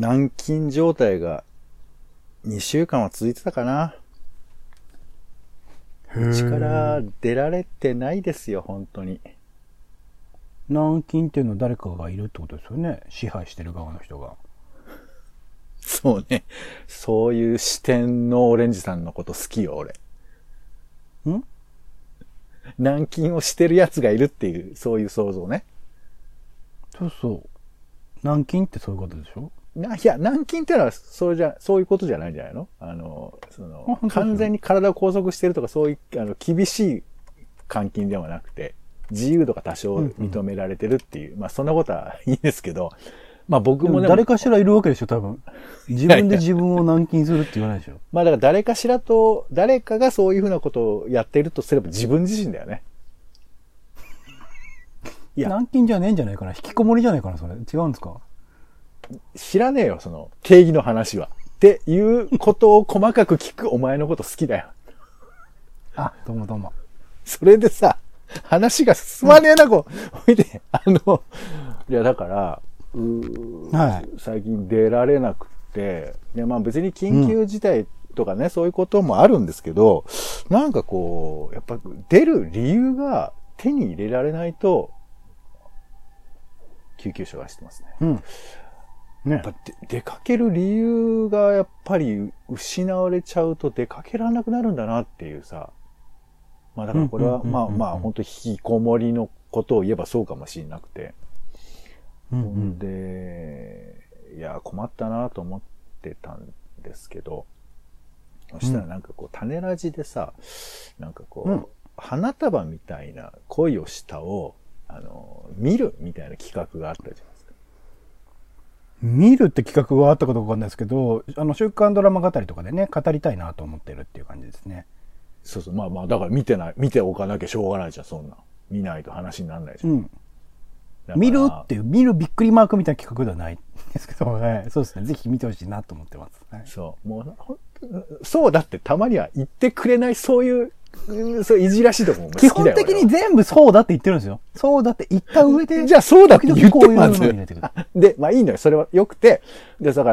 軟禁状態が2週間は続いてたかな。うちから出られてないですよ、本当に。 軟禁っていうのは誰かがいるってことですよね。支配してる側の人が。 そうね。そういう視点のオレンジさんのこと好きよ、俺。軟禁をしてる奴がいるっていう、そういう想像ね。 そうそう。軟禁ってそういうことでしょ？ いや、軟禁ってのは、そういうことじゃないんじゃないの？完全に体を拘束してるとか、そういう、厳しい監禁ではなくて、自由度が多少認められてるっていう、まあ、そんなことはいいですけど、まあ僕もね。 誰かしらいるわけでしょ、多分。自分で自分を軟禁するって言わないでしょ。 まあだから誰かがそういうふうなことをやっているとすれば自分自身だよね。 いや。軟禁じゃねえんじゃないかな。引きこもりじゃないかな、それ。違うんですか？ 知らねえよ、その定義の話は。っていうことを細かく聞くお前のこと好きだよ。 あ、どうもどうも。 それでさ、話が進まねえな、こう。ほいで、いやだから、はい、最近出られなくて、いやまあ別に緊急事態とかね、そういうこともあるんですけど、なんかこう、やっぱ出る理由が手に入れられないと、救急車がしてますね。ね、やっぱ出かける理由がやっぱり失われちゃうと出かけられなくなるんだなっていうさ。まあだからこれはまあ本当引きこもりのことを言えばそうかもしれなくて。で、いや困ったなと思ってたんですけど、そしたらなんかこう種ラジでさ、なんかこう、花束みたいな恋をしたを見るみたいな企画があったじゃないですか。 見るって企画があったかどうかわかんないですけど、週刊ドラマ語りとかでね、語りたいなと思ってるっていう感じですね。 そうそう。まあまあ、だから見ておかなきゃしょうがないじゃん、そんな。見ないと話にならないじゃん。 見るっていう、見るびっくりマークみたいな企画ではないんですけど、はい、そうですね。ぜひ見てほしいなと思ってます。はい、 そう。もう、そうだってたまには言ってくれない、そういういじらしいとこも好きだよ。 基本的に全部そうだって言ってるんですよ。そうだって言った上で。 じゃあそうだって言ってます。で、まあいいのよ。それは良くて。で、だから、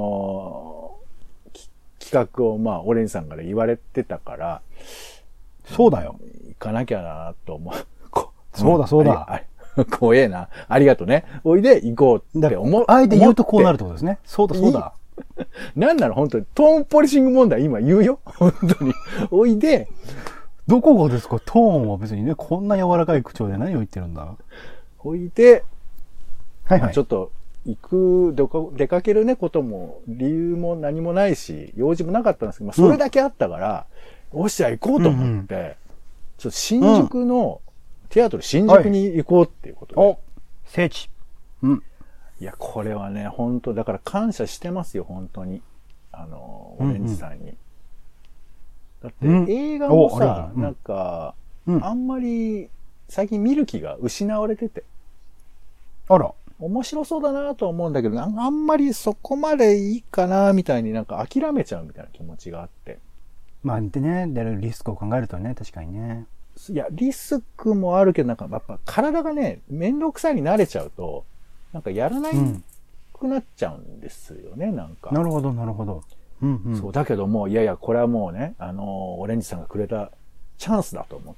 企画をまあ、オレンジさんから言われてたから、 そうだよ。 行かなきゃなと思う。 そうだそうだ。 怖えな。ありがとね。おいで行こうって思う。 あえて言うとこうなるってことですね。そうだそうだ。 なんなの本当に。トーンポリシング問題今言うよ。本当に。おいで。 どこがですか？トーンは別にね、こんな柔らかい口調で何を言ってるんだ？ おいで。 はいはい。 ちょっと、出かけるね、ことも、理由も何もないし、用事もなかったんですけど、それだけあったから、よっしゃ、行こうと思って、ちょっと新宿の、テアトル新宿に行こうっていうことで。 お、聖地。 いや、これはね、本当だから感謝してますよ、本当に。オレンジさんに。だって、映画もさ、なんか、あんまり、最近見る気が失われてて。 あら。 面白そうだなとは思うんだけど、あんまりそこまでいいかな、みたいになんか諦めちゃうみたいな気持ちがあって。 まあ、でね、出るリスクを考えるとね、確かにね。 いや、リスクもあるけど、なんかやっぱ体がね、めんどくさいに慣れちゃうと、なんかやらないくなっちゃうんですよね、なんか。 なるほど、なるほど。 そう、だけども、いやいや、これはもうね、オレンジさんがくれたチャンスだと思って。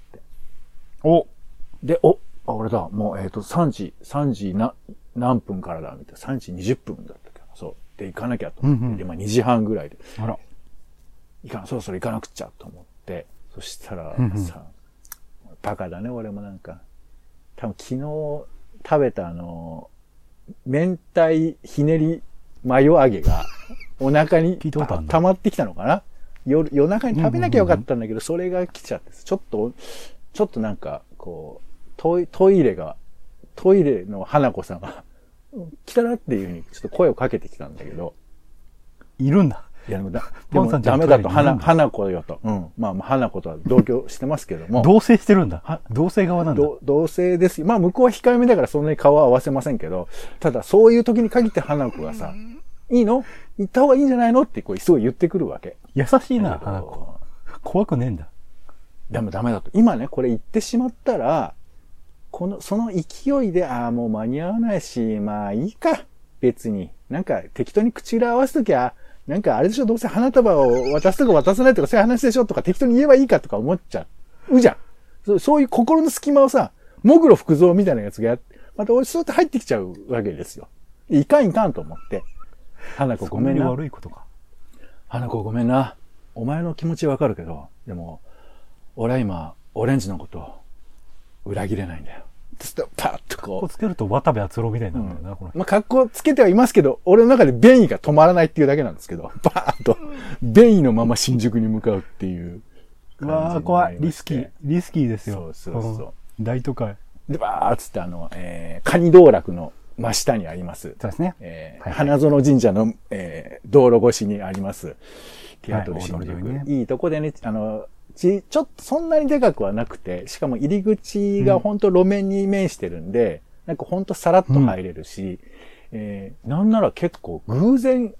で、俺だ、もう、3時何分からだ、みたいな。3時20分だったけど、そう。で、行かなきゃと思って。で、まあ2時半ぐらいで。そろそろ行かなくちゃと思って。そしたらさ、バカだね、俺もなんか。多分昨日食べた明太ひねりマヨ揚げが、お腹に溜まってきたのかな。夜中に食べなきゃよかったんだけど、それが来ちゃって、ちょっとなんか、こう、トイレの花子さんが、来たなっていうふうにちょっと声をかけてきたんだけど。 いるんだ。 いや、でもダメだと、花子よと。まあ、花子とは同居してますけども。 同棲してるんだ。同棲側なんだ。 同棲ですよ。まあ、向こうは控えめだからそんなに顔は合わせませんけど、ただそういう時に限って花子がさ、いいの？行った方がいいんじゃないのってこうすごい言ってくるわけ。 優しいな、花子。怖くねえんだ。 でもダメだと。今ね、これ言ってしまったら、その勢いで、もう間に合わないし、まあいいか。別に。 なんか適当に口裏合わせときゃ、なんかあれでしょ、どうせ花束を渡すとか渡さないとかそういう話でしょとか適当に言えばいいかとか思っちゃうじゃん。そういう心の隙間をさ、もぐろ福蔵みたいなやつがまた俺そうやって入ってきちゃうわけですよ。いかんと思って。花子ごめんな。 そういう悪いことか。 花子ごめんな。お前の気持ちわかるけど、でも、俺は今、オレンジのことを裏切れないんだよ。つってパッとこう。 格好つけると渡部篤郎みたいになるんだよな、この人。 まあ、格好つけてはいますけど、俺の中で便意が止まらないっていうだけなんですけど、バーッと、便意のまま新宿に向かうっていううわー、怖い。リスキーですよ。 そう。 大都会。 で、バーッつってカニ道楽の真下にあります。 そうですね。 花園神社の、道路越しにあります。ティアトル新宿。 ね、 いいとこでね、ちょっとそんなにでかくはなくて、しかも入り口が本当路面に面してるんで、なんか本当さらっと入れるし、なんなら結構偶然、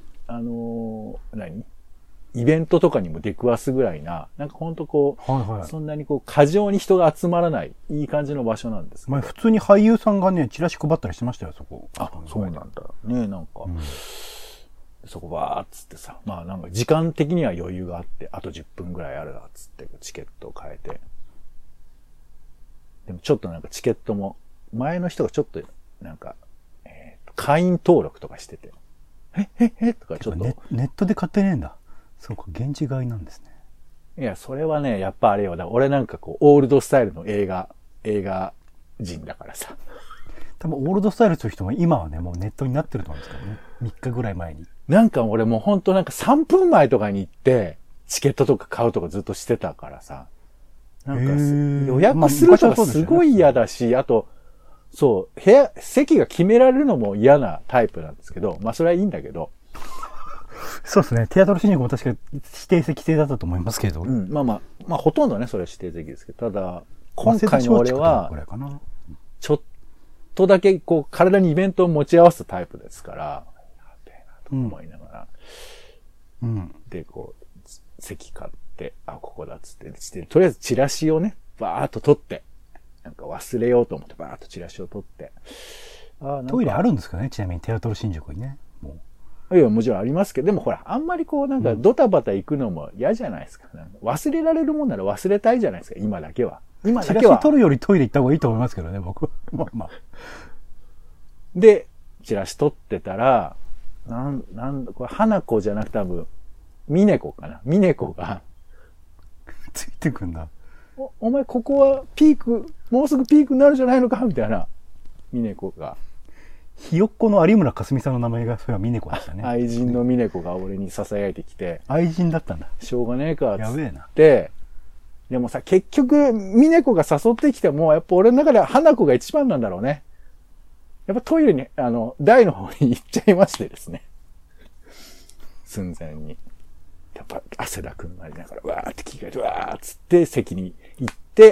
イベントとかにも出くわすぐらいな、なんか本当こう、そんなにこう、過剰に人が集まらない、いい感じの場所なんですけど。 前普通に俳優さんがね、チラシ配ったりしてましたよ、そこ。 あ、そうなんだ。ね、なんか、そこバーっつってさ、まあなんか時間的には余裕があって、あと10分ぐらいあるなっつってチケットを変えて。でもちょっとなんかチケットも、前の人がちょっと、なんか、会員登録とかしてて、とかちょっと。 ネットで買ってねえんだ。そうか、現地買いなんですね。 いや、それはね、やっぱあれよ。俺なんかこう、オールドスタイルの映画人だからさ。 多分オールドスタイルという人も今はね、もうネットになってると思うんですけどね。3日ぐらい前に。 なんか俺もうほんとなんか3分前とかに行って、チケットとか買うとかずっとしてたからさ。なんか予約するとかすごい嫌だし、あと、そう、席が決められるのも嫌なタイプなんですけど、まあそれはいいんだけど。 そうですね。テアトル新宿も確か指定席制だったと思いますけど。 まあほとんどね、それは指定席ですけど、ただ、今回の俺は、ちょっとだけこう体にイベントを持ち合わせたタイプですから、やべえなと思いながら、で、こう、席買って、ここだっつって、とりあえずチラシをね、バーっと取って、なんか忘れようと思ってバーっとチラシを取って。 トイレあるんですかね、ちなみにテアトル新宿にね。もういや、もちろんありますけど、でもほら、あんまりこうなんかドタバタ行くのも嫌じゃないですか。忘れられるもんなら忘れたいじゃないですか、今だけは。今だけは。 チラシ取るよりトイレ行った方がいいと思いますけどね、僕。まあ。 で、チラシ取ってたら、これ、花子じゃなくて多分、峰子かな。峰子が。 ついてくんだ。 お前ここはピーク、もうすぐピークになるじゃないのかみたいな。峰子が。 ひよっこの有村架純さんの名前が、それは峰子でしたね。 愛人の峰子が俺に囁いてきて。 愛人だったんだ。 しょうがねえか、つって。 やべえな。 でもさ、結局、峰子が誘ってきても、やっぱ俺の中では花子が一番なんだろうね。やっぱトイレに、台の方に行っちゃいましてですね。寸前に。やっぱ汗だくになりながら、わーって着替えて、わーっつって席に行って、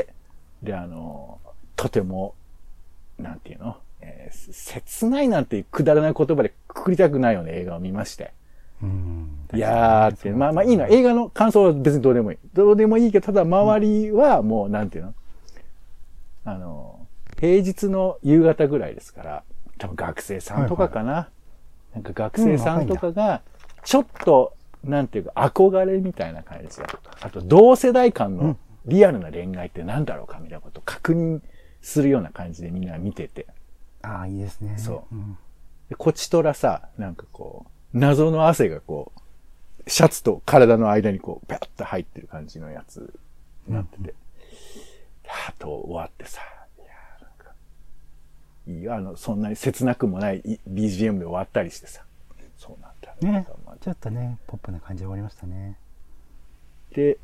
で、とても、なんていうの、切ないなんていうくだらない言葉でくくりたくないような映画を見まして。いやーって、まあいいの。映画の感想は別にどうでもいい。どうでもいいけど、ただ周りはもう、なんていうの、平日の夕方ぐらいですから、多分学生さんとかかな。なんか学生さんとかが、ちょっと、なんていうか、憧れみたいな感じだとか、あと同世代間のリアルな恋愛って何だろうかみたいなことを確認するような感じでみんな見てて。 ああ、いいですね。 そう。でこちとらさ、なんかこう、謎の汗がこう、シャツと体の間にこう、ペッと入ってる感じのやつになってて。あと終わってさ、いやなんか、いいよ、そんなに切なくもない BGM で終わったりしてさ。そうなんだね。ちょっとね、ポップな感じで終わりましたね。 で、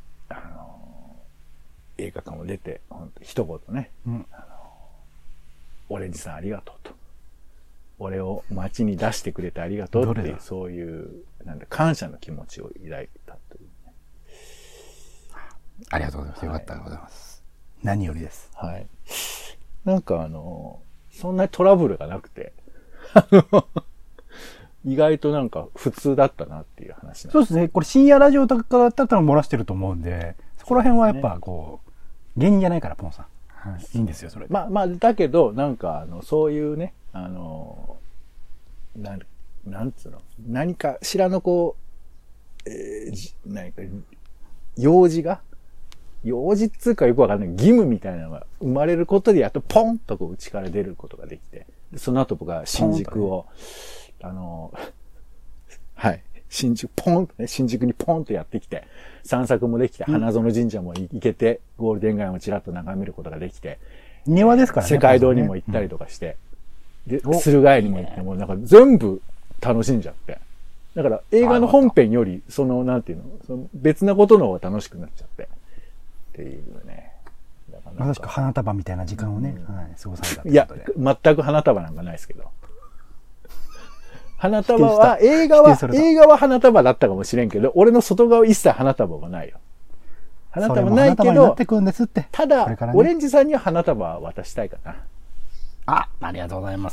映画館を出て、ほんと一言ね、オレンジさんありがとうと。俺を街に出してくれてありがとうっていう、そういう、感謝の気持ちを抱いたというね。 ありがとうございます。よかったでございます。何よりです。 はい。なんかそんなにトラブルがなくて、意外となんか普通だったなっていう話なんです。 そうですね。これ深夜ラジオとかだったら漏らしてると思うんで、そこら辺はやっぱこう、芸人じゃないから、ポンさん。はい。いいんですよ、それ。 まあ、だけど、なんかそういうね、 なんつうの、何かしらのこう、何か、用事っつうかよくわかんない義務みたいなのが生まれることでやっとポンとこう家から出ることができて、その後僕は新宿を、はい。新宿にポンとやってきて、散策もできて、花園神社も行けて、ゴールデン街もちらっと眺めることができて、 庭ですからね。 世界堂にも行ったりとかして、で、駿河屋にも行っても、なんか全部楽しんじゃって。だから映画の本編より、なんていうの、その別なことの方が楽しくなっちゃって。っていうね。 まさしく花束みたいな時間をね、はい、過ごされた。 いや、全く花束なんかないですけど。花束は、映画は花束だったかもしれんけど、俺の外側一切花束はないよ。花束ないけど、ただ、ね、オレンジさんには花束は渡したいかな。 ありがとうございます。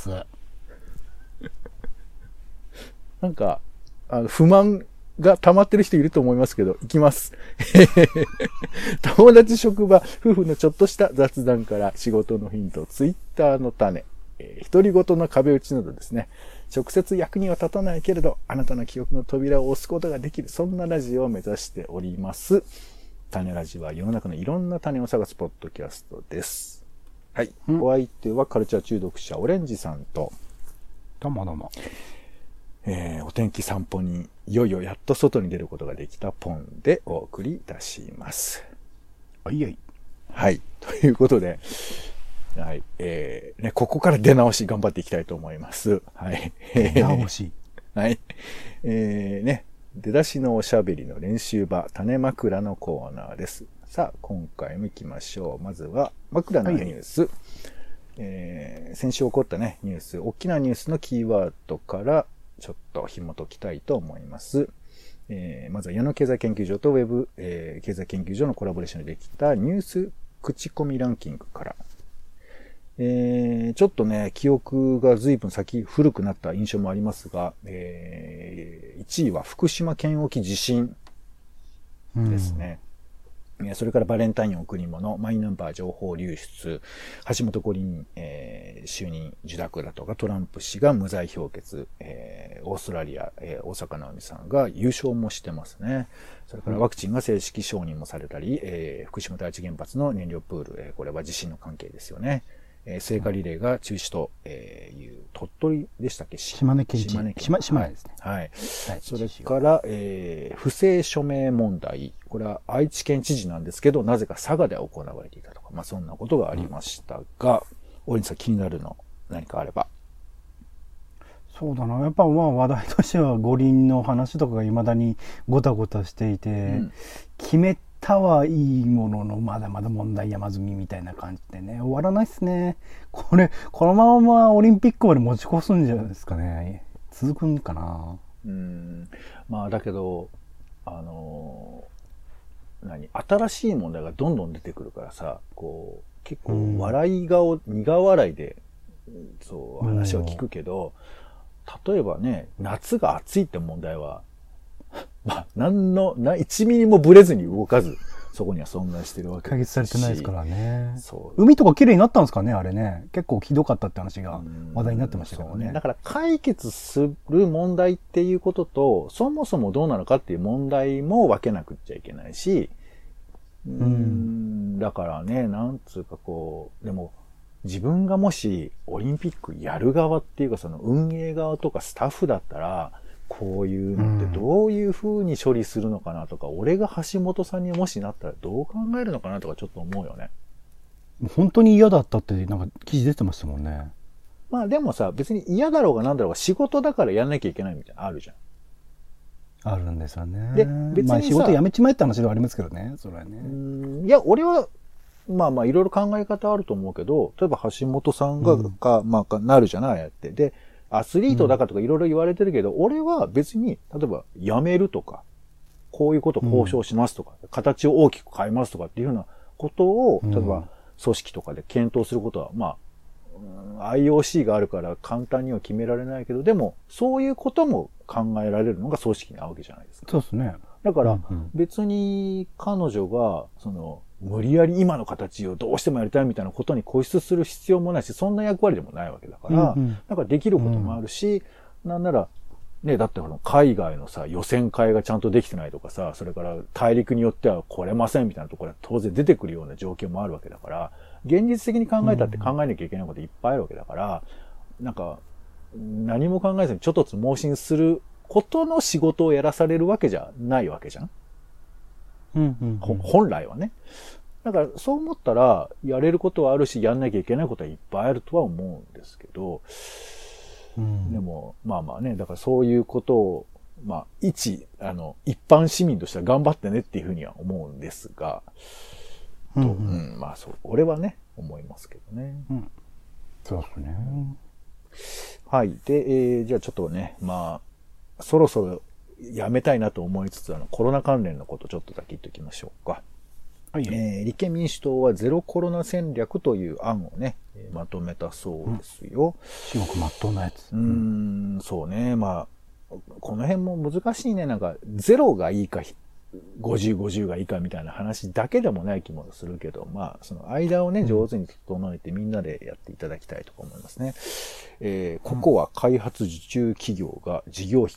なんか、不満が溜まってる人いると思いますけど、いきます。友達、職場、夫婦のちょっとした雑談から仕事のヒント、ツイッターの種、独り言の壁打ちなどですね。直接役には立たないけれど、あなたの記憶の扉を押すことができる、そんなラジオを目指しております。種ラジは世の中のいろんな種を探すポッドキャストです。はい。お相手はカルチャー中毒者オレンジさんと、 どうもどうも。 お天気散歩にいよいよやっと外に出ることができたポンでお送りいたします。 はい。 はい。ということで、はい。ね、ここから出直し頑張っていきたいと思います。はい。 出直し。 はい。ね、出だしのおしゃべりの練習場、種枕のコーナーです。さあ、今回も行きましょう。まずは、枕のニュース。先週起こったね、ニュース、大きなニュースのキーワードからちょっと紐解きたいと思います。まずは矢野経済研究所とウェブ、経済研究所のコラボレーションでできたニュース口コミランキングから。ちょっとね、記憶が随分古くなった印象もありますが、1位は福島県沖地震ですね。それからバレンタイン贈り物、マイナンバー情報流出、橋本五輪、就任受諾だとか、トランプ氏が無罪評決、オーストラリア、大坂なおみさんが優勝もしてますね。それからワクチンが正式承認もされたり、福島第一原発の燃料プール、これは地震の関係ですよね。聖火リレーが中止という鳥取でしたっけ？ 島根県ですね。 はい。それから、不正署名問題。これは愛知県知事なんですけど、なぜか佐賀で行われていたとか、まあそんなことがありましたが、大西さん気になるの何かあれば。 そうだな。やっぱ話題としては五輪の話とかが未だにごたごたしていて、決めたはいいもののまだまだ問題山積みみたいな感じでね、終わらないっすね。このままオリンピックまで持ち越すんじゃないですかね。続くんかな。 まあだけど、新しい問題がどんどん出てくるからさ、こう、結構笑い顔、苦笑いで、そう話を聞くけど、例えばね、夏が暑いって問題は、まあ、1ミリもブレずに動かず、そこには存在してるわけですし。 解決されてないですからね。そう。海とか綺麗になったんですかね、あれね。結構ひどかったって話が話題になってましたけどね。 だから解決する問題っていうことと、そもそもどうなのかっていう問題も分けなくっちゃいけないし、だからね、なんつうかこう、でも、自分がもしオリンピックやる側っていうかその運営側とかスタッフだったら、こういうのってどういう風に処理するのかなとか、俺が橋本さんにもしなったらどう考えるのかなとかちょっと思うよね。 本当に嫌だったってなんか記事出てましたもんね。 まあでもさ、別に嫌だろうがなんだろうが仕事だからやんなきゃいけないみたいなのあるじゃん。 あるんですよね。 で、別にさ、 仕事辞めちまえって話ではありますけどね、それはね。 いや、俺は、まあいろいろ考え方あると思うけど、例えば橋本さんが、なるじゃない、やって。で、アスリートだかとかいろいろ言われてるけど、俺は別に、例えば辞めるとか、こういうことを交渉しますとか、形を大きく変えますとかっていうようなことを、例えば組織とかで検討することは、まあ、IOC があるから簡単には決められないけど、でも、そういうことも考えられるのが組織なわけじゃないですか。 そうですね。 だから、別に彼女が、無理やり今の形をどうしてもやりたいみたいなことに固執する必要もないし、そんな役割でもないわけだから、なんかできることもあるし、なんなら、 ね、だって海外のさ、予選会がちゃんとできてないとかさ、それから大陸によっては来れませんみたいなところは当然出てくるような状況もあるわけだから、現実的に考えたって考えなきゃいけないこといっぱいあるわけだから、なんか、何も考えずにちょっとつ盲信することの仕事をやらされるわけじゃないわけじゃん。本来はね。だからそう思ったら、やれることはあるし、やんなきゃいけないことはいっぱいあるとは思うんですけど、でも、まあまあね、だからそういうことを、まあ、一般市民としては頑張ってねっていうふうには思うんですが、まあそう、俺はね、思いますけどね。 そうですね。 はい。で、じゃあちょっとね、まあ、そろそろやめたいなと思いつつ、コロナ関連のことちょっとだけ言っておきましょうか。はい。立憲民主党はゼロコロナ戦略という案をね、まとめたそうですよ。 至極真っ当なやつ。 そうね。まあ、この辺も難しいね。なんか、ゼロがいいか、50、50がいいかみたいな話だけでもない気もするけど、まあ、その間をね、上手に整えてみんなでやっていただきたいと思いますね。ここは開発受注企業が事業費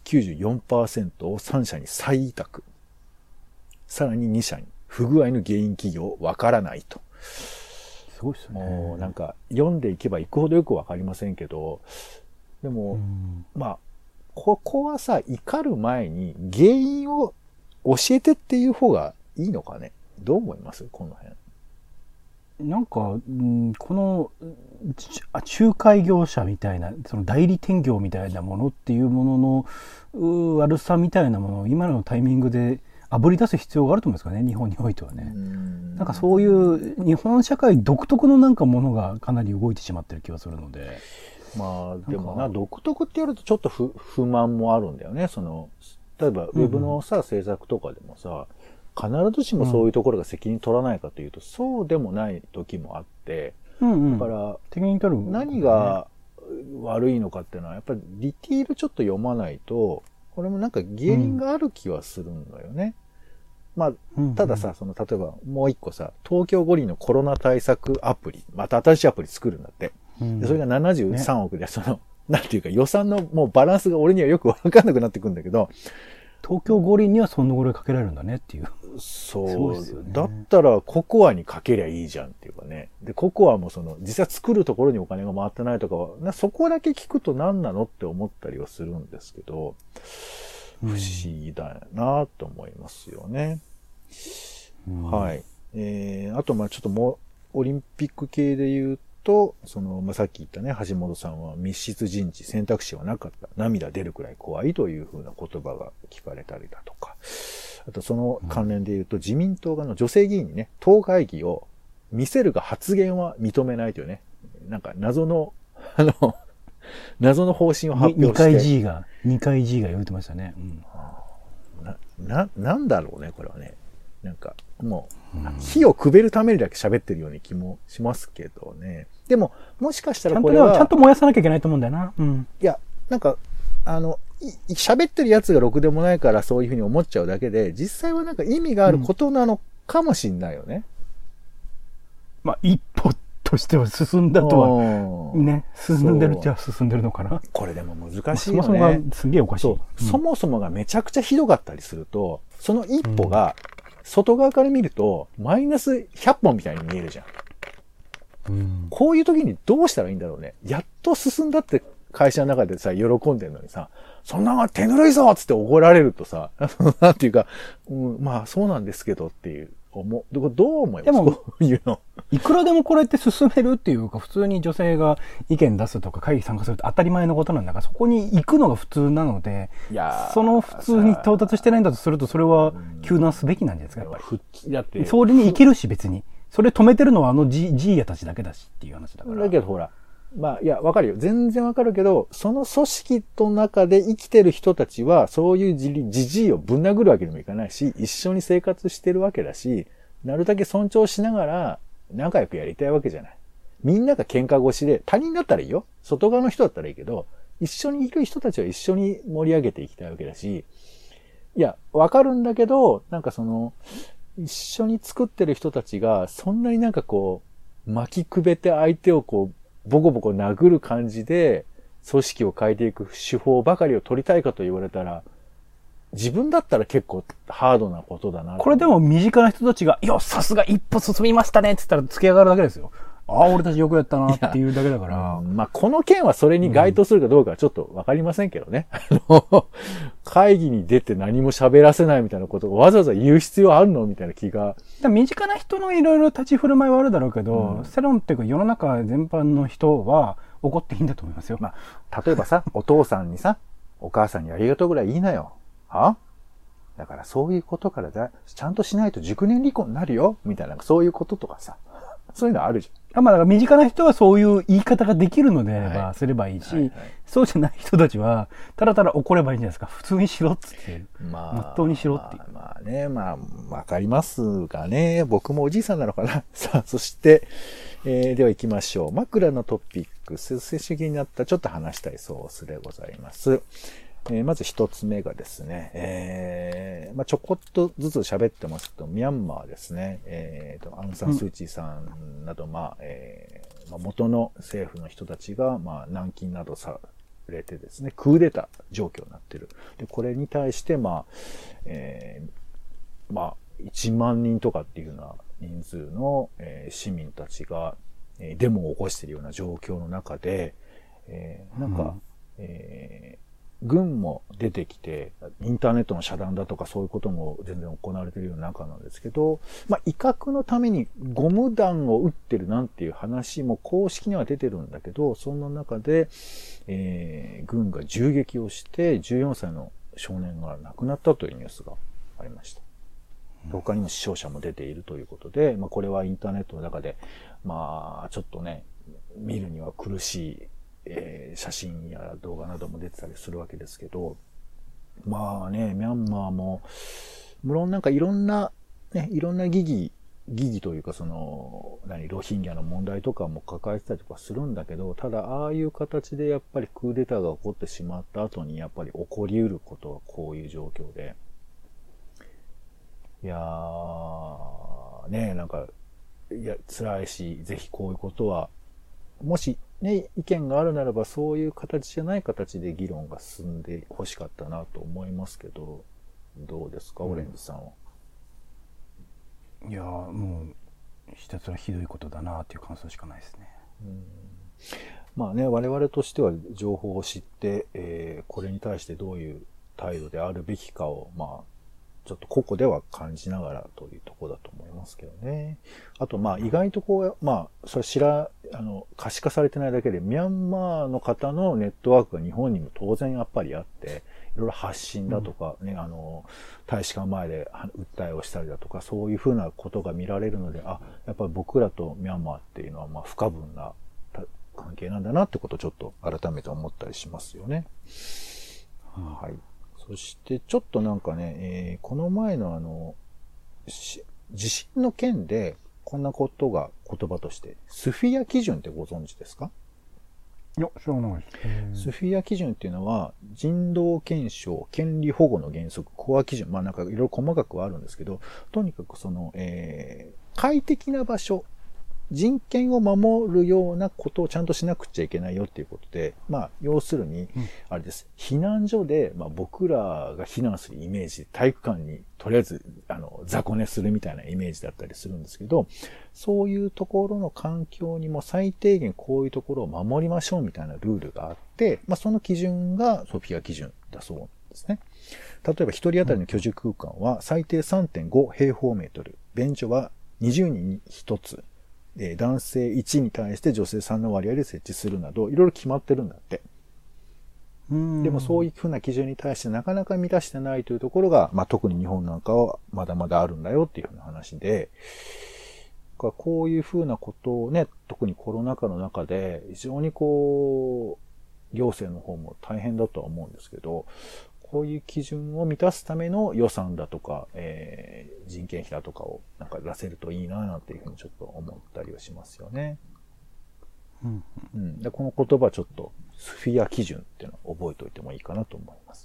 94% を3社に再委託。さらに2社に不具合の原因企業わからないと。 すごいっすね。 もうなんか読んでいけばいくほどよくわかりませんけど、でも、まあ、ここはさ、怒る前に原因を教えてっていう方がいいのかね。どう思いますこの辺。 なんか、この仲介業者みたいな、その代理店業みたいなものっていうものの悪さみたいなものを今のタイミングで炙り出す必要があると思うんですかね、日本においてはね。なんかそういう日本社会独特のなんかものがかなり動いてしまってる気がするので。 まあ、でもな、独特ってやるとちょっと不満もあるんだよね。例えばウェブのさ、制作とかでもさ、必ずしもそういうところが責任取らないかというと、そうでもない時もあって、だから、何が悪いのかっていうのは、やっぱりディティールちょっと読まないと、これもなんか原因がある気はするんだよね。まあ、たださ、例えばもう一個さ、東京五輪のコロナ対策アプリ、また新しいアプリ作るんだって。でそれが73億で、なんていうか予算のもうバランスが俺にはよくわかんなくなってくるんだけど、 東京五輪にはそんなぐらいかけられるんだねっていう。 そう。だったらココアにかけりゃいいじゃんっていうかね。で、ココアも実際作るところにお金が回ってないとかは、そこだけ聞くと何なのって思ったりはするんですけど、不思議だなと思いますよね。はい。あと、まあちょっともう、オリンピック系で言うと、まあ、さっき言ったね、橋本さんは密室人事選択肢はなかった。涙出るくらい怖いというふうな言葉が聞かれたりだとか。あとその関連で言うと、自民党が女性議員にね、党会議を見せるが発言は認めないというね、なんか謎の方針を発表して。 2回 G が言ってましたね。 なんだろうね、これはね。なんか、もう、火をくべるためにだけ喋ってるような気もしますけどね。でも、もしかしたらこれは。 ちゃんと燃やさなきゃいけないと思うんだよな。 いや、なんか、喋ってるやつがろくでもないからそういうふうに思っちゃうだけで、実際はなんか意味があることなのかもしんないよね。 まあ、一歩としては進んだとは、ね、進んでるっちゃ進んでるのかな。 これでも難しいよね。 そもそもがすげえおかしい。 そもそもがめちゃくちゃひどかったりすると、その一歩が、外側から見ると、マイナス100本みたいに見えるじゃん。こういう時にどうしたらいいんだろうね。やっと進んだって会社の中でさ、喜んでるのにさ、そんなの手ぬるいぞっつって怒られるとさ、なんていうか、まあそうなんですけどっていう、どう思います？でも、こういうの。 いくらでもこれって進めるっていうか、普通に女性が意見出すとか会議参加するって当たり前のことなんだから、そこに行くのが普通なので、その普通に到達してないんだとすると、それは糾弾すべきなんじゃないですか、やっぱり。だって。それに行けるし、別に。それ止めてるのはジーヤたちだけだしっていう話だから。 だけどほら、まあ、いや、わかるよ。全然わかるけど、その組織の中で生きてる人たちは、そういうじじいをぶん殴るわけにもいかないし、一緒に生活してるわけだし、なるだけ尊重しながら仲良くやりたいわけじゃない。みんなが喧嘩越しで、他人だったらいいよ。外側の人だったらいいけど、一緒にいる人たちは一緒に盛り上げていきたいわけだし、いや、わかるんだけど、なんか一緒に作ってる人たちが、そんなになんかこう、巻きくべて相手をこう、ボコボコ殴る感じで、 組織を変えていく手法ばかりを取りたいかと言われたら、自分だったら結構ハードなことだな。 これでも身近な人たちが、いや、さすが一歩進みましたねって言ったら付け上がるだけですよ。ああ、俺たちよくやったなっていうだけだから。 まあ、この件はそれに該当するかどうかはちょっとわかりませんけどね。会議に出て何も喋らせないみたいなことをわざわざ言う必要あるのみたいな気が。 身近な人のいろいろ立ち振る舞いはあるだろうけど、世論っていうか世の中全般の人は怒っていいんだと思いますよ。 まあ、例えばさ、お父さんにさ、お母さんにありがとうぐらいいいなよ。は？だからそういうことからちゃんとしないと熟年離婚になるよみたいな、そういうこととかさ。そういうのあるじゃん。まあ、だから身近な人はそういう言い方ができるのであればすればいいし、そうじゃない人たちは、ただただ怒ればいいんじゃないですか。普通にしろっつって。まっとうにしろっていう。 まあね、まあ、わかりますがね。僕もおじいさんなのかな。さあ、そして、では行きましょう。枕のトピックス、接種になったちょっと話したいソースでございます。まず一つ目がですね、まあ、ちょこっとずつ喋ってますと、ミャンマーですね、アウン・サン・スー・チーさんなど、まあ、元の政府の人たちが、まあ、軟禁などされてですね、クーデター状況になっている。で、これに対して、まあ、まあ、1万人とかっていうような人数の、市民たちが、デモを起こしているような状況の中で、なんか、軍も出てきて、インターネットの遮断だとかそういうことも全然行われているような中なんですけど、まあ、威嚇のためにゴム弾を撃ってるなんていう話も公式には出てるんだけど、そんな中で、軍が銃撃をして14歳の少年が亡くなったというニュースがありました。他にも死傷者も出ているということで、まあ、これはインターネットの中で、まあ、ちょっとね、見るには苦しい、写真や動画なども出てたりするわけですけど、まあね、ミャンマーも、無論なんかいろんな疑義というかロヒンギャの問題とかも抱えてたりとかするんだけど、ただああいう形でやっぱりクーデターが起こってしまった後にやっぱり起こり得ることはこういう状況で、いやー、ね、なんか、いや、辛いし、ぜひこういうことは、もしね、意見があるならばそういう形じゃない形で議論が進んで欲しかったなと思いますけど、どうですか、オレンジさんは。 いやー、もう、ひたすらひどいことだなっていう感想しかないですね。 まあね、我々としては情報を知って、これに対してどういう態度であるべきかを、まあ、ちょっと個々では感じながらというところだと思いますけどね。あと、まあ、意外とこう、まあ、それ可視化されてないだけで、ミャンマーの方のネットワークが日本にも当然やっぱりあって、いろいろ発信だとかね、大使館前で訴えをしたりだとか、そういうふうなことが見られるので、やっぱり僕らとミャンマーっていうのは、まあ、不可分な関係なんだなってことをちょっと改めて思ったりしますよね。はい。そしてちょっとなんかね、この前の地震の件でこんなことが言葉として、スフィア基準ってご存知ですか？ いや、知らないです。スフィア基準っていうのは人道検証、権利保護の原則、コア基準、まあなんかいろいろ細かくはあるんですけど、とにかく快適な場所、人権を守るようなことをちゃんとしなくちゃいけないよっていうことで、まあ、要するに、あれです。避難所で、まあ僕らが避難するイメージ、体育館にとりあえず、雑魚寝するみたいなイメージだったりするんですけど、そういうところの環境にも最低限こういうところを守りましょうみたいなルールがあって、まあその基準がソフィア基準だそうですね。例えば一人当たりの居住空間は最低 3.5 平方メートル、便所は20人に1つ、男性1に対して女性3の割合で設置するなど、いろいろ決まってるんだって。でもそういうふうな基準に対してなかなか満たしてないというところが、まあ特に日本なんかはまだまだあるんだよっていうふうな話で、こういうふうなことをね、特にコロナ禍の中で非常にこう、行政の方も大変だとは思うんですけど、こういう基準を満たすための予算だとか、人件費だとかをなんか出せるといいななんていうふうにちょっと思ったりはしますよね。でこの言葉ちょっとスフィア基準っていうのを覚えておいてもいいかなと思います。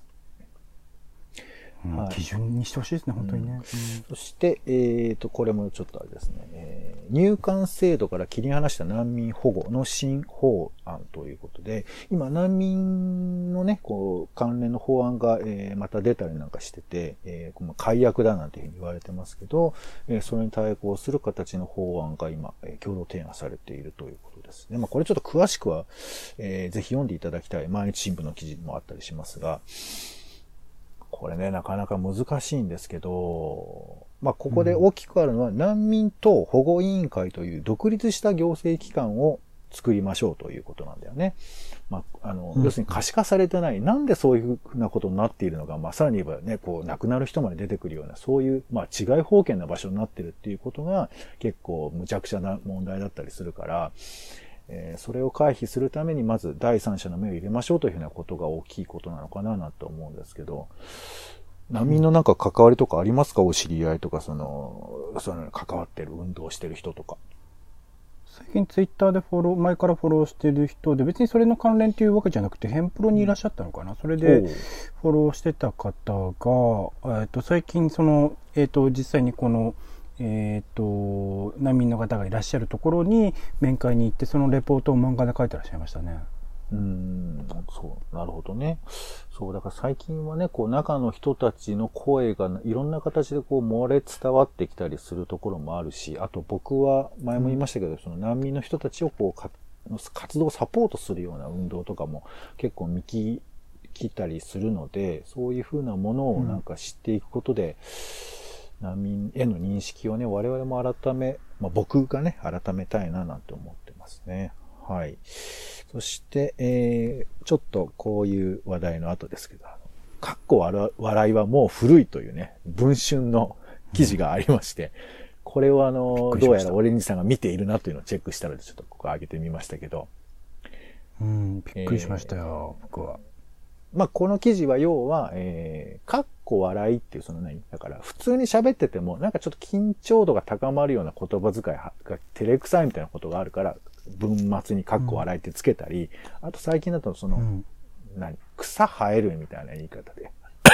基準にしてほしいですね、本当にね。 そして、これもちょっとあれですね、 入管制度から切り離した難民保護の新法案ということで、今難民のね、こう、関連の法案が、また出たりなんかしてて、改悪だなんていうふうに言われてますけど、それに対抗する形の法案が今、共同提案されているということですね。これちょっと詳しくは、ぜひ読んでいただきたい。毎日新聞の記事もあったりしますが、これね、なかなか難しいんですけど、ここで大きくあるのは、難民等保護委員会という独立した行政機関を作りましょうということなんだよね。要するに可視化されてない。なんでそういうふうなことになっているのか、さらに言えばね、こう、亡くなる人まで出てくるような、そういう、治外法権な場所になってるっていうことが、結構無茶苦茶な問題だったりするから、それを回避するためにまず第三者の目を入れましょうというふうなことが大きいことなのかなと思うんですけど、難民のなんか関わりとかありますか？お知り合いとか、その関わってる、運動してる人とか。 最近ツイッターで前からフォローしてる人で、別にそれの関連というわけじゃなくて、ヘンプロにいらっしゃったのかな。それでフォローしてた方が、最近実際にこの、難民の方がいらっしゃるところに面会に行って、そのレポートを漫画で書いてらっしゃいましたね。 そう、なるほどね。そう、だから最近はね、こう中の人たちの声がいろんな形でこう漏れ伝わってきたりするところもあるし、あと僕は前も言いましたけど、その難民の人たちをこう活動をサポートするような運動とかも結構見切ったりするので、そういうふうなものをなんか知っていくことで、難民への認識をね、我々も僕がね、改めたいななんて思ってますね。はい。そして、ちょっとこういう話題の後ですけど、かっこ笑いはもう古いというね、文春の記事がありまして、これをどうやらオレンジさんが見ているなというのをチェックしたので、ちょっとここ上げてみましたけど。 びっくりしましたよ、僕は。 この記事は要は、かっこ笑いっていうだから普通に喋っててもなんかちょっと緊張度が高まるような言葉遣いが照れくさいみたいなことがあるから、文末にかっこ笑いってつけたり、あと最近だと草生えるみたいな言い方で。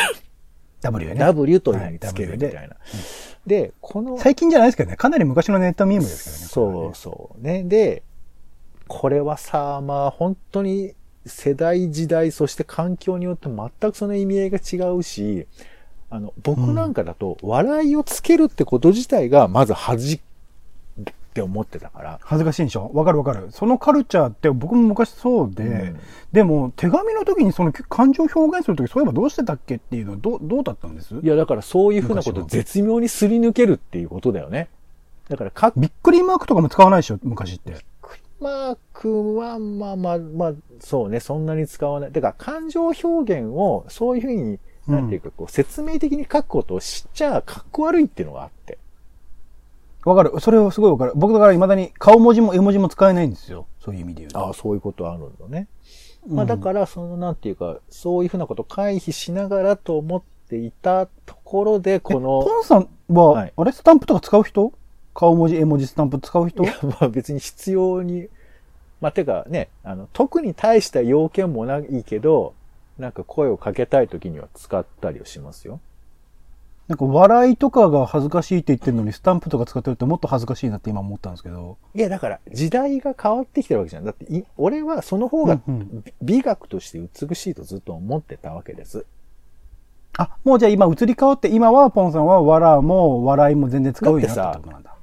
W ね。 W というふうにつけるみたいな。で、 最近じゃないですけどね、かなり昔のネットミームですけどね。 そうそうね。で、これはさ、本当に世代、時代、そして環境によって全くその意味合いが違うし、僕なんかだと、笑いをつけるってこと自体が、まず恥って思ってたから。 恥ずかしいんでしょ？わかるわかる。そのカルチャーって僕も昔そうで、でも手紙の時にその感情を表現する時、そういえばどうしてたっけっていうのはどうだったんです？ いや、だからそういうふうなことを絶妙にすり抜けるっていうことだよね。だからびっくりマークとかも使わないでしょ、昔って。 マークは、そうね、そんなに使わない。だから感情表現をそういうふうに、なんていうか、説明的に書くことを知っちゃかっこ悪いっていうのがあって。 わかる。それはすごいわかる。僕だから未だに顔文字も絵文字も使えないんですよ。そういう意味で言うと。 ああ、そういうことあるんだね。だから、なんていうか、そういうふうなことを回避しながらと思っていたところで、ポンさんは、あれスタンプとか使う人？顔文字、絵文字、スタンプ使う人？ いや、別に必要に、てかね、特に大した要件もないけど、なんか声をかけたい時には使ったりをしますよ。 なんか笑いとかが恥ずかしいって言ってるのに、スタンプとか使ってるってもっと恥ずかしいなって今思ったんですけど。 いや、だから時代が変わってきてるわけじゃん。だって、俺はその方が美学として美しいとずっと思ってたわけです。 もうじゃあ今移り変わって、今はポンさんは笑いも全然使うようになったってことなんだ。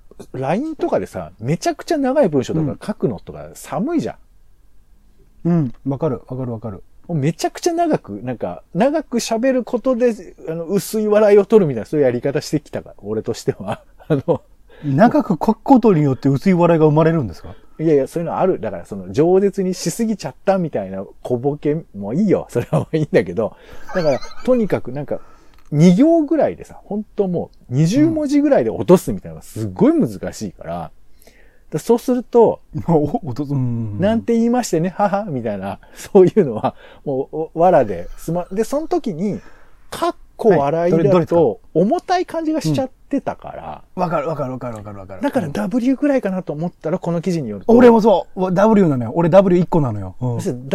LINE とかでさ、めちゃくちゃ長い文章とか書くのとか寒いじゃん。わかる。 めちゃくちゃ長く喋ることで、薄い笑いを取るみたいな、そういうやり方してきたから、俺としては。 長く書くことによって薄い笑いが生まれるんですか？ いやいや、そういうのある。だから饒舌にしすぎちゃったみたいな小ボケもいいよ。それはもういいんだけど。だから、とにかく2行ぐらいでさ、本当もう20文字ぐらいで落とすみたいなのがすごい難しいから、そうすると、なんて言いましてね、母みたいな、そういうのは、もう、わらで、で、その時に、かっこ笑いだと、重たい感じがしちゃって、 ってたから。 わかる。だから W ぐらいかなと思ったら、この記事によると。 俺もそう。W なのよ。俺 W1 個なのよ。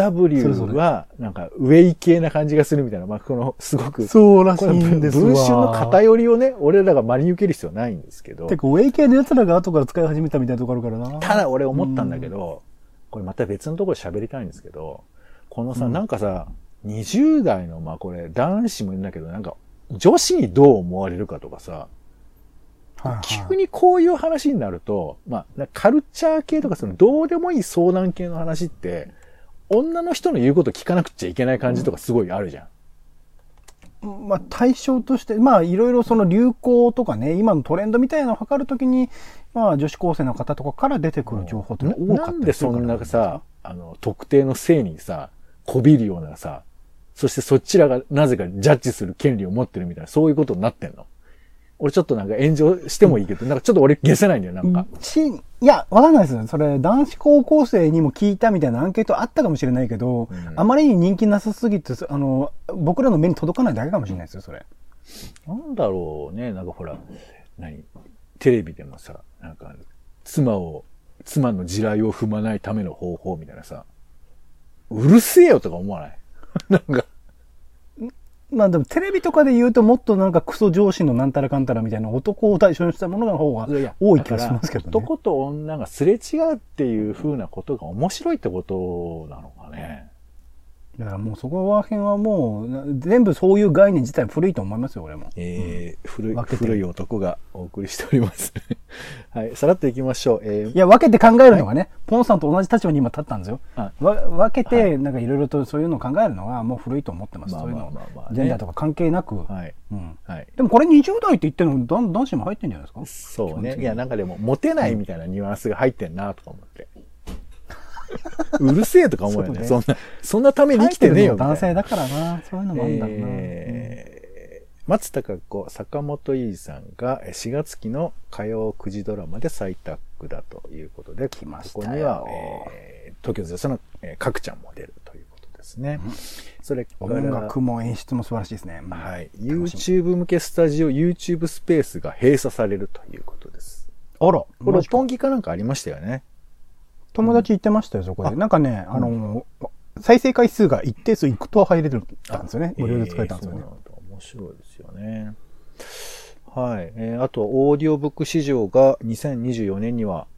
W は、なんか、ウェイ系な感じがするみたいな。まあ、この、すごく。 そうらしいんですわ。 文春の偏りをね、俺らが真に受ける必要ないんですけど。 てか、ウェイ系の奴らが後から使い始めたみたいなところあるからな。 ただ俺思ったんだけど、これまた別のところで喋りたいんですけど、このさ、なんかさ、20代の、まあこれ、男子もいるんだけど、なんか、女子にどう思われるかとかさ、急にこういう話になると、まあ、カルチャー系とかそのどうでもいい相談系の話って、女の人の言うこと聞かなくちゃいけない感じとかすごいあるじゃん。 まあ対象として、まあいろいろその流行とかね、今のトレンドみたいなのを測るときに、まあ女子高生の方とかから出てくる情報って多かったりするから。 なんでそんなさ、特定の性にさ、こびるようなさ、そしてそちらがなぜかジャッジする権利を持ってるみたいな、そういうことになってんの。俺ちょっとなんか炎上してもいいけど、なんかちょっと俺消せないんだよ、なんか。 いや、わかんないですよ。それ、男子高校生にも聞いたみたいなアンケートあったかもしれないけど、あまりに人気なさすぎて、僕らの目に届かないだけかもしれないですよ、それ。 なんだろうね、なんかほら、テレビでもさ、なんか、妻の地雷を踏まないための方法みたいなさ、うるせえよとか思わないなんか。 まあでもテレビとかで言うともっとなんかクソ上司のなんたらかんたらみたいな男を対象にしたものの方が多い気がしますけどね。 男と女がすれ違うっていう風なことが面白いってことなのかね。 だからもうそこら辺はもう全部そういう概念自体古いと思いますよ、俺も。 古い男がお送りしております。はい、さらっといきましょう。 いや、分けて考えるのがね、ポンさんと同じ立場に今立ったんですよ。分けて、なんかいろいろとそういうのを考えるのがもう古いと思ってます。そういうの。ジェンダーとか関係なく。でもこれ20代って言ってるの男子も入ってんじゃないですか？そうね。いや、なんかでも、モテないみたいなニュアンスが入ってんなとか思って。うるせえとか思うよね。そんなために生きてねえよみたいな。 男性だからな。そういうのもあるんだろうな。 松たか子、坂本井さんが4月期の火曜9時ドラマで再タッグだということで、 来ましたここには、東京03の角ちゃんも出るということですね。それから音楽も演出も素晴らしいですね。 はい。YouTube 向けスタジオ、YouTube スペースが閉鎖されるということです。 あら。 これ六本木かなんかありましたよね。 友達行ってましたよ、そこで。なんかね、再生回数が一定数いくと入れるんですよね。無料で使えたんですよね。 面白いですよね。はい。あと、オーディオブック市場が2024年には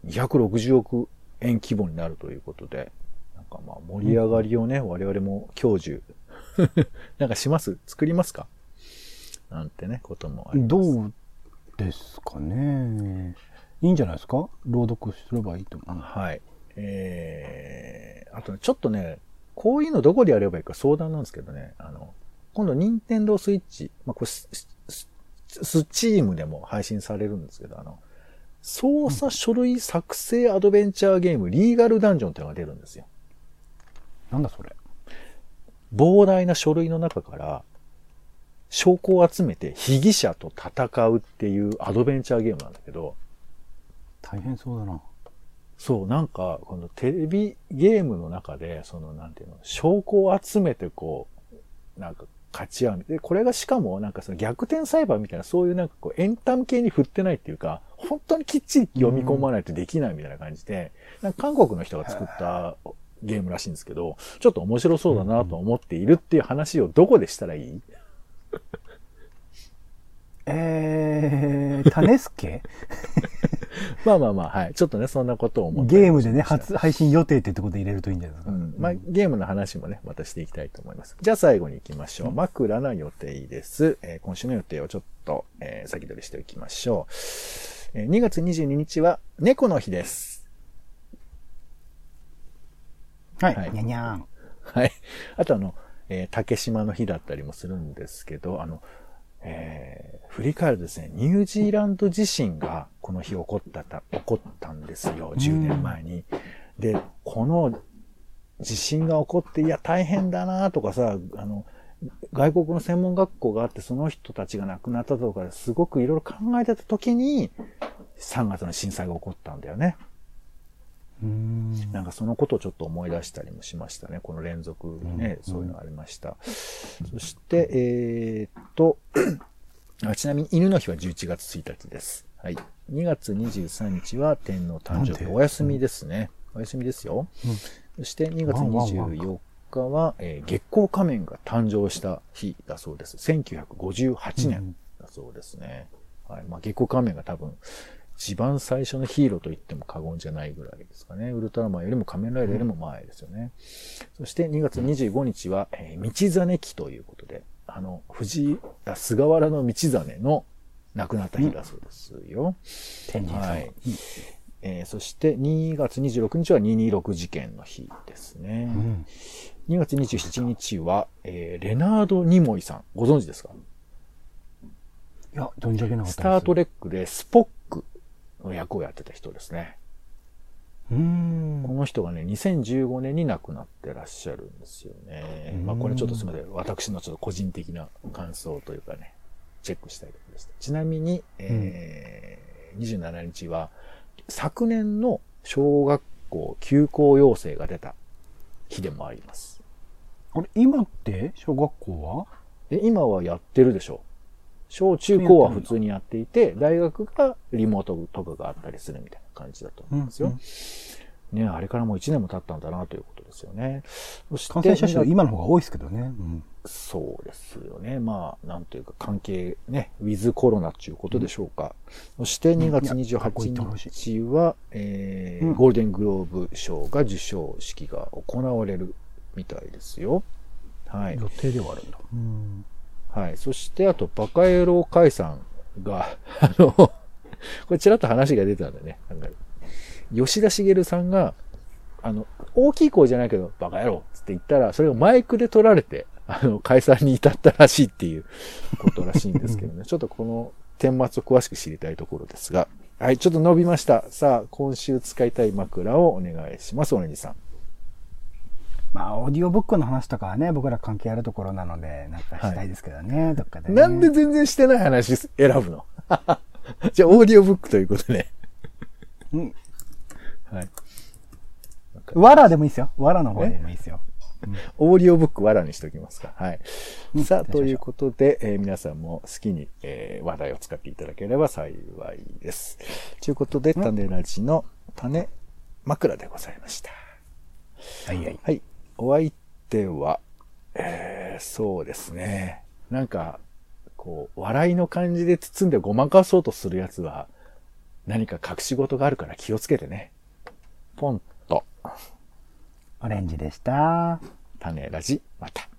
260億円規模になるということで、なんかまあ盛り上がりをね、我々も享受なんか作りますかなんてね、こともあります。 どうですかね。いいんじゃないですか？朗読すればいいと思う。 はい。あとね、ちょっとね、こういうのどこでやればいいか相談なんですけどね、今度、任天堂スイッチ、まあ、これスチームでも配信されるんですけど、操作書類作成アドベンチャーゲーム、リーガルダンジョンっていうのが出るんですよ。 なんだそれ？ 膨大な書類の中から、証拠を集めて被疑者と戦うっていうアドベンチャーゲームなんだけど、 大変そうだな。 そう、なんか、このテレビゲームの中で、なんていうの、証拠を集めてなんか勝ち合う。で、これがしかも、なんか逆転裁判みたいな、そういうなんかエンタメ系に振ってないっていうか、本当にきっちり読み込まないとできないみたいな感じで、なんか韓国の人が作ったゲームらしいんですけど、ちょっと面白そうだなと思っているっていう話をどこでしたらいい？ 種助まあ、はい。ちょっとね、そんなことを思って。 ゲームでね、配信予定ってとこで入れるといいんじゃないですか。 まあ、ゲームの話もね、またしていきたいと思います。じゃあ最後に行きましょう。枕の予定です。今週の予定をちょっと、先取りしておきましょう。2月22日は猫の日です。 はい。にゃにゃーん。 はい。あと竹島の日だったりもするんですけど、振り返るとですね、ニュージーランド地震がこの日起こったんですよ、10年前に。で、この地震が起こって、いや、大変だなとかさ、外国の専門学校があって、その人たちが亡くなったとか、すごくいろいろ考えてた時に、3月の震災が起こったんだよね。なんかそのことをちょっと思い出したりもしましたね。この連続ね、そういうのがありました。そして、 ちなみに犬の日は11月1日です。はい。2月23日は天皇誕生日。お休みですね。お休みですよ。そして2月24日は、月光仮面が誕生した日だそうです。1958年だそうですね。はい。まあ、月光仮面が多分、一番最初のヒーローと言っても過言じゃないぐらいですかね。ウルトラマンよりも仮面ライダーよりも前ですよね。そして2月25日は、道真期ということで、菅原道真の亡くなった日だそうですよ。はい。そして2月26日は226事件の日ですね。2月27日は、レナード・ニモイさん。ご存知ですか？ いや、存じ上げなかったです。 スタートレックでスポックの役をやってた人ですね。この人がね、2015年に亡くなってらっしゃるんですよね。まあこれちょっとすみません。私のちょっと個人的な感想というかね、チェックしたいところです。ちなみに、27日は、昨年の小学校休校要請が出た日でもあります。 あれ、今って小学校は？ 今はやってるでしょう。小中高は普通にやっていて、大学がリモートとかがあったりするみたいな感じだと思うんですよ。ね、あれからもう1年も経ったんだなということですよね。そして感染者数今の方が多いですけどね。 そうですよね。まあ、なんというか関係ね、ウィズコロナっていうことでしょうか。そして2月28日は、ゴールデングローブ賞が授賞式が行われるみたいですよ。はい。 予定ではあるんだ。 はい。そして、あと、バカ野郎解散が、これちらっと話が出たんだね。なんか吉田茂さんが、大きい声じゃないけど、バカ野郎って言ったら、それがマイクで撮られて、解散に至ったらしいっていうことらしいんですけどね。ちょっとこの顛末を詳しく知りたいところですが。はい、ちょっと伸びました。さあ、今週使いたい枕をお願いします、オレンジさん。 まあ、オーディオブックの話とかはね、僕ら関係あるところなので、なんかしたいですけどね、どっかで、ね。 なんで全然してない話選ぶの？じゃあ、オーディオブックということで。はい。 わらでもいいですよ。わらの方でもいいですよ。 オーディオブックわらにしときますか。はい。さあ、ということで、皆さんも好きに、話題を使っていただければ幸いです。ということで、種ラジの種枕でございました。 はいはい。 はい。お相手は、そうですね。なんか、こう、笑いの感じで包んでごまかそうとするやつは、何か隠し事があるから気をつけてね。ポンと。 オレンジでした。 種ラジ、また。